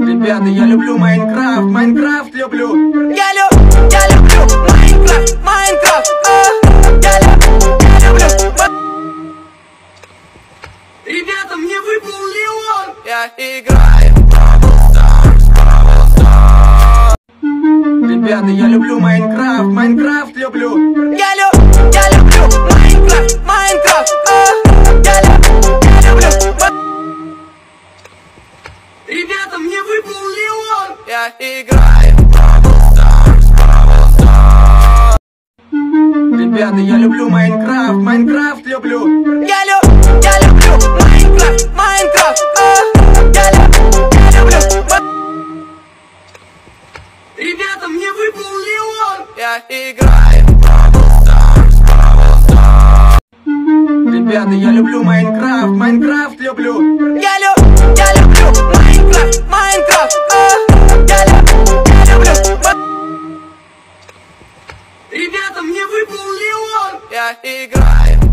Ребята, я люблю Майнкрафт, Майнкрафт люблю. Я люблю Майнкрафт, Майнкрафт. Я люблю. Ребята, мне выпал Леон. Я играю в Brawl Stars. Ребята, я люблю Майнкрафт, Майнкрафт люблю. Я люблю Майнкрафт, Майнкрафт. Я люблю. Ребята, мне выпал Леон. Я играю в Brawl Stars. Ребята, я люблю Майнкрафт, Майнкрафт люблю. Я люблю Майнкрафт, Майнкрафт. Я люблю. Ребята, мне выпал Леон. Я играю в Brawl Stars. Ребята, я люблю Майнкрафт, Майнкрафт люблю. Я люблю Майнкрафт, Майнкрафт. Я люблю. Ребята, мне выпал Леон. Я играю